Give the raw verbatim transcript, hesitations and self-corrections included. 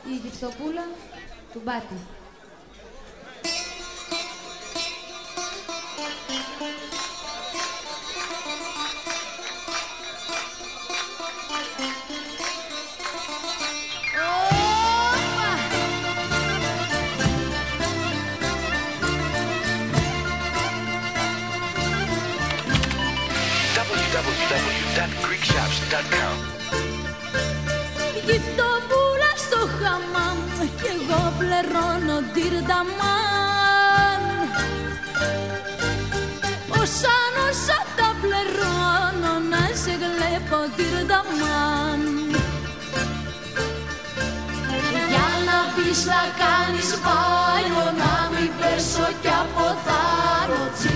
η γυφτοπούλα του Μπάτη. double-u double-u double-u dot greek shops dot com. Γυφτοπούλα στο χαμάμ κι εγώ πληρώνω τυρταμάν. Όσα νόσα τα πληρώνω να σε βλέπω τυρταμάν. Για να πεις να κάνεις μπάνιο, να μην πέσω κι από θάνο.